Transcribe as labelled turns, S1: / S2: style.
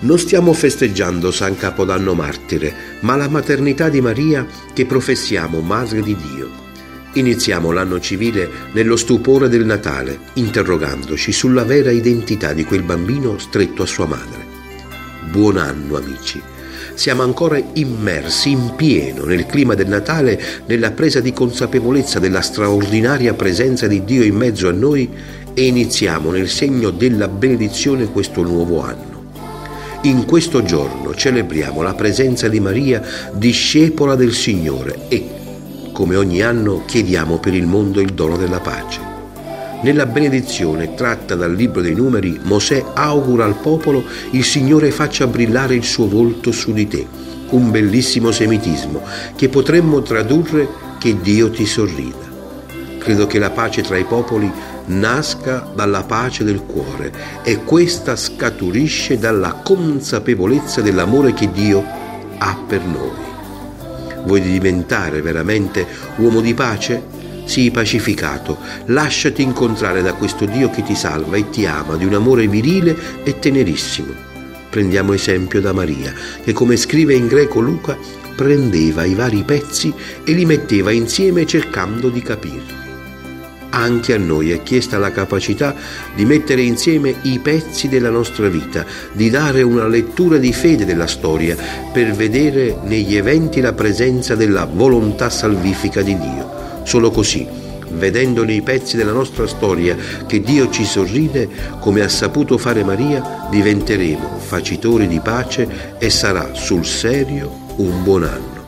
S1: Non stiamo festeggiando San Capodanno martire, ma la maternità di Maria che professiamo Madre di Dio. Iniziamo l'anno civile nello stupore del Natale, interrogandoci sulla vera identità di quel bambino stretto a sua madre. Buon anno, amici! Siamo ancora immersi in pieno nel clima del Natale, nella presa di consapevolezza della straordinaria presenza di Dio in mezzo a noi e iniziamo nel segno della benedizione questo nuovo anno. In questo giorno celebriamo la presenza di Maria, discepola del Signore, e, come ogni anno, chiediamo per il mondo il dono della pace. Nella benedizione tratta dal Libro dei Numeri, Mosè augura al popolo: il Signore faccia brillare il suo volto su di te. Un bellissimo semitismo che potremmo tradurre: che Dio ti sorrida. Credo che la pace tra i popoli nasca dalla pace del cuore e questa scaturisce dalla consapevolezza dell'amore che Dio ha per noi. Vuoi diventare veramente uomo di pace? Sii pacificato, lasciati incontrare da questo Dio che ti salva e ti ama di un amore virile e tenerissimo. Prendiamo esempio da Maria, che, come scrive in greco Luca, prendeva i vari pezzi e li metteva insieme cercando di capirli. Anche a noi è chiesta la capacità di mettere insieme i pezzi della nostra vita, di dare una lettura di fede della storia per vedere negli eventi la presenza della volontà salvifica di Dio. Solo così, vedendo nei pezzi della nostra storia che Dio ci sorride, come ha saputo fare Maria, diventeremo facitori di pace e sarà sul serio un buon anno.